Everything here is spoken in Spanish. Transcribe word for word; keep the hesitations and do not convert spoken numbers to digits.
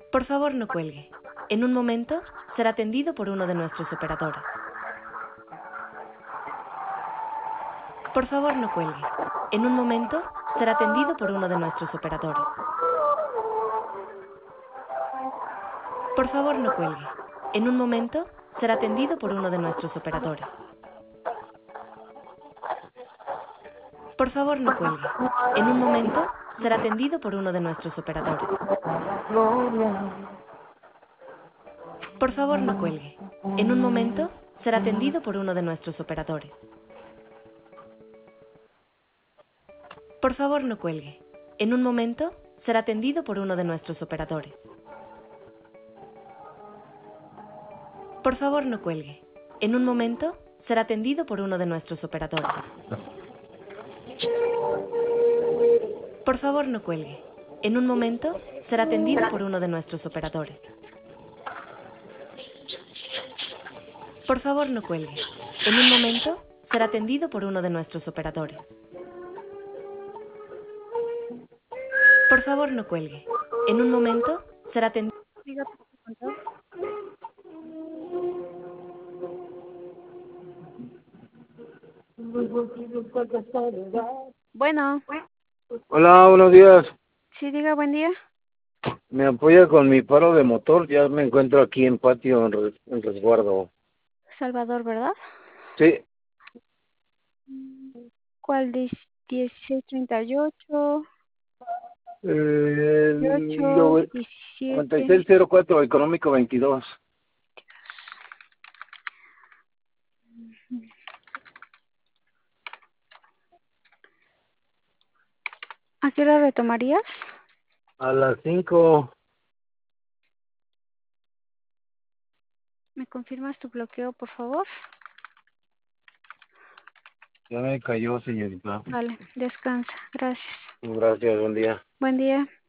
Por favor, no cuelgue. En un momento será atendido por uno de nuestros operadores. Por favor, no cuelgue. En un momento será atendido por uno de nuestros operadores. Por favor, no cuelgue. En un momento será atendido por uno de nuestros operadores. Por favor, no cuelgue. En un momento será atendido por uno de nuestros operadores. Por favor, no cuelgue. En un momento será atendido por uno de nuestros operadores. Por favor, no cuelgue. En un momento será atendido por uno de nuestros operadores. Por favor, no cuelgue. En un momento será atendido por uno de nuestros operadores. Por favor, no cuelgue. En un momento será atendido por uno de nuestros operadores. Por favor, no cuelgue. En un momento será atendido por uno de nuestros operadores. Por favor, no cuelgue. En un momento será atendido. Bueno, Hola, buenos días. sí, diga buen día. Me apoya con mi paro de motor. Ya me encuentro aquí en patio, en, res- en resguardo. Salvador, ¿verdad? Sí, ¿Cuál? dieciséis treinta y ocho, eh, dieciocho, lo, noventa y diecisiete. seis cero cuatro, económico veintidós. ¿A qué hora retomarías? A las cinco. ¿Me confirmas tu bloqueo, por favor? Ya me cayó, señorita. Vale, descansa. Gracias. Gracias, buen día. Buen día.